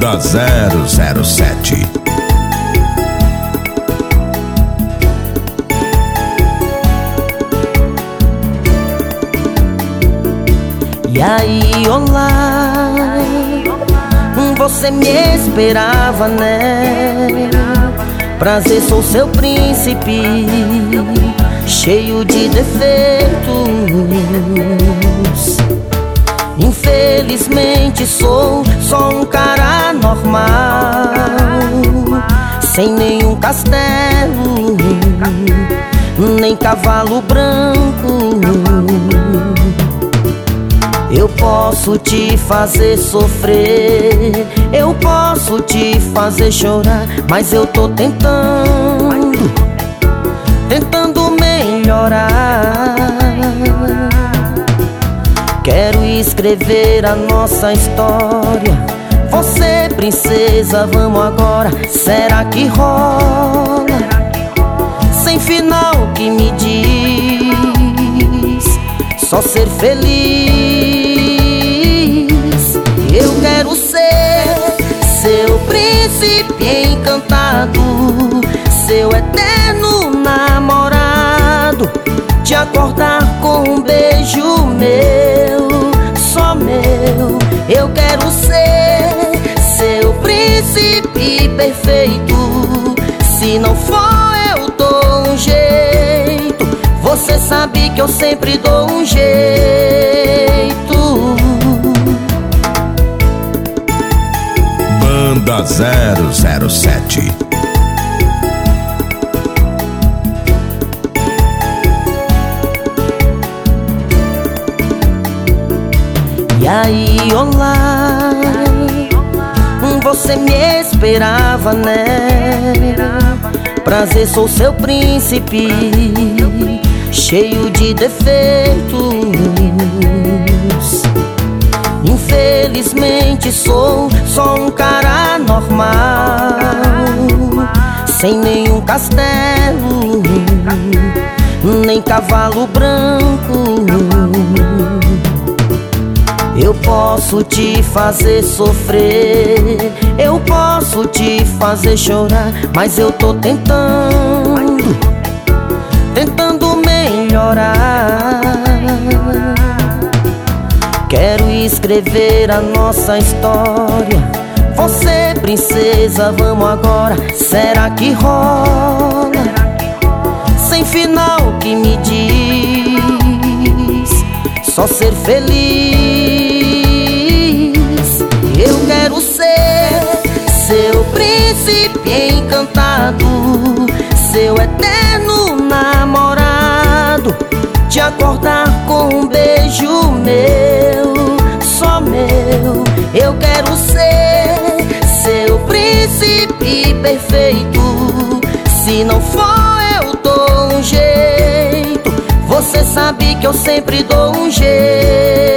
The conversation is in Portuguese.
Banda 007. E aí, olá, você me esperava, né? Prazer, sou seu príncipe, cheio de defeitos. Infelizmente sou só um cara normal, sem nenhum castelo, nem cavalo branco. Eu posso te fazer sofrer, eu posso te fazer chorar, mas eu tô tentando melhorar. Quero escrever a nossa história. Você, princesa, vamos agora. Será que rola? Sem final que me diz só ser feliz. Eu quero ser seu príncipe encantado, seu eterno namorado, te acordar com um beijo meu, só meu. Eu quero ser seu príncipe perfeito. Se não for, eu dou um jeito. Você sabe que eu sempre dou um jeito. Banda 007. E aí, olá, você me esperava, né? Prazer, sou seu príncipe, cheio de defeitos. Infelizmente sou só um cara normal, sem nenhum castelo, nem cavalo branco. Eu posso te fazer sofrer, eu posso te fazer chorar, mas eu tô tentando melhorar. Quero escrever a nossa história. Você, princesa, vamos agora. Será que rola? Sem final que me diz só ser feliz. Eu quero ser seu príncipe encantado, seu eterno namorado, te acordar com um beijo meu, só meu. Eu quero ser seu príncipe perfeito. Se não for, eu dou um jeito. Você sabe que eu sempre dou um jeito.